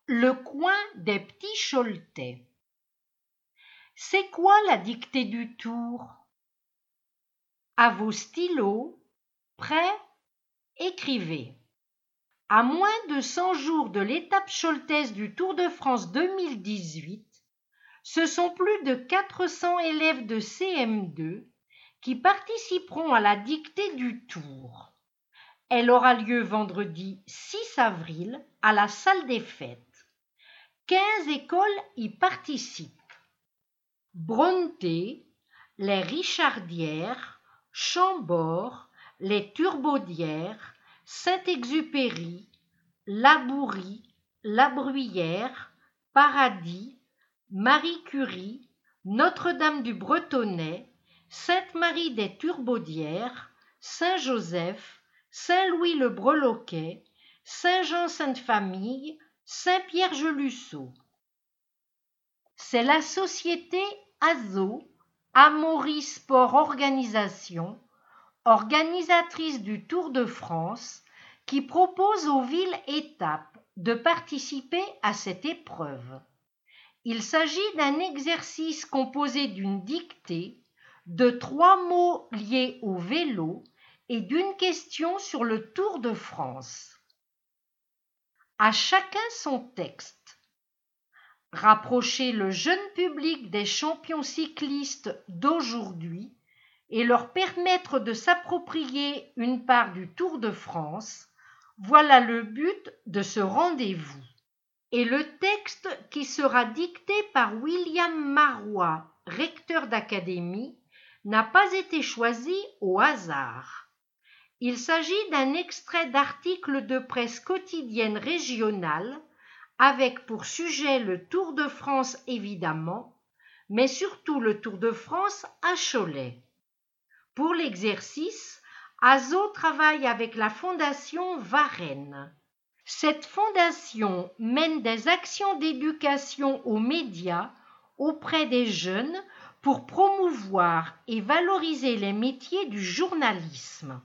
Le coin des petits Choletais. C'est quoi la dictée du Tour? À vos stylos, prêts, écrivez. À moins de 100 jours de l'étape choletaise du Tour de France 2018, ce sont plus de 400 élèves de CM2 qui participeront à la dictée du Tour. Elle aura lieu vendredi 6 avril à la salle des fêtes. 15 écoles y participent. Brontë, les Richardières, Chambord, les Turbaudières, Saint-Exupéry, Labourie, La Bruyère, Paradis, Marie Curie, Notre-Dame du Bretonnais, Sainte-Marie des Turbaudières, Saint-Joseph, Saint-Louis-le-Breloquet, Saint-Jean-Sainte-Famille, Saint-Pierre-Gelusseau. C'est la société ASO, Amaury Sport Organisation, organisatrice du Tour de France, qui propose aux villes-étapes de participer à cette épreuve. Il s'agit d'un exercice composé d'une dictée, de 3 mots liés au vélo et d'une question sur le Tour de France. À chacun son texte. Rapprocher le jeune public des champions cyclistes d'aujourd'hui et leur permettre de s'approprier une part du Tour de France, voilà le but de ce rendez-vous. Et le texte qui sera dicté par William Marois, recteur d'académie, n'a pas été choisi au hasard. Il s'agit d'un extrait d'article de presse quotidienne régionale avec pour sujet le Tour de France évidemment, mais surtout le Tour de France à Cholet. Pour l'exercice, ASO travaille avec la Fondation Varenne. Cette fondation mène des actions d'éducation aux médias auprès des jeunes pour promouvoir et valoriser les métiers du journalisme.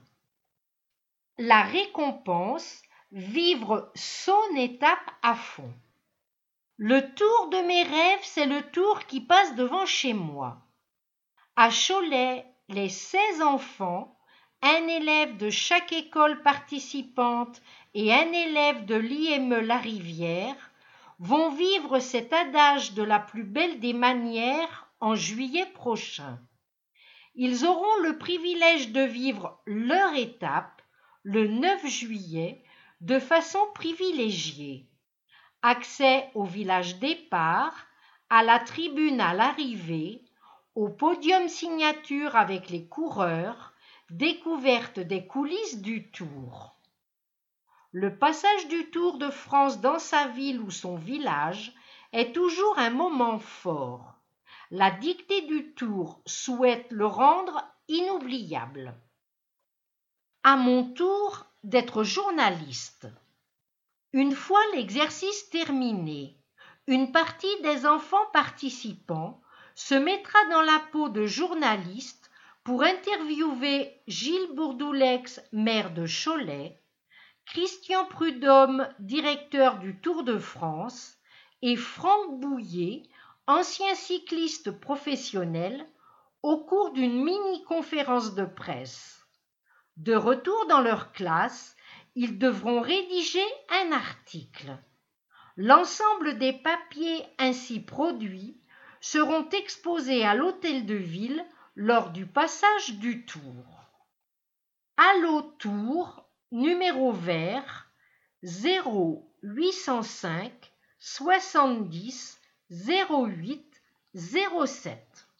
La récompense, vivre son étape à fond. Le tour de mes rêves, c'est le tour qui passe devant chez moi. À Cholet, les 16 enfants, un élève de chaque école participante et un élève de l'IME La Rivière, vont vivre cet adage de la plus belle des manières en juillet prochain. Ils auront le privilège de vivre leur étape le 9 juillet de façon privilégiée. Accès au village départ, à la tribune à l'arrivée, au podium signature avec les coureurs, découverte des coulisses du Tour. Le passage du Tour de France dans sa ville ou son village est toujours un moment fort. La dictée du Tour souhaite le rendre inoubliable. À mon tour d'être journaliste. Une fois l'exercice terminé, une partie des enfants participants se mettra dans la peau de journaliste pour interviewer Gilles Bourdoulex, maire de Cholet, Christian Prudhomme, directeur du Tour de France, et Franck Bouillet, ancien cycliste professionnel, au cours d'une mini-conférence de presse. De retour dans leur classe, ils devront rédiger un article. L'ensemble des papiers ainsi produits seront exposés à l'hôtel de ville lors du passage du Tour. Allo Tour, numéro vert 0805 70 08 07.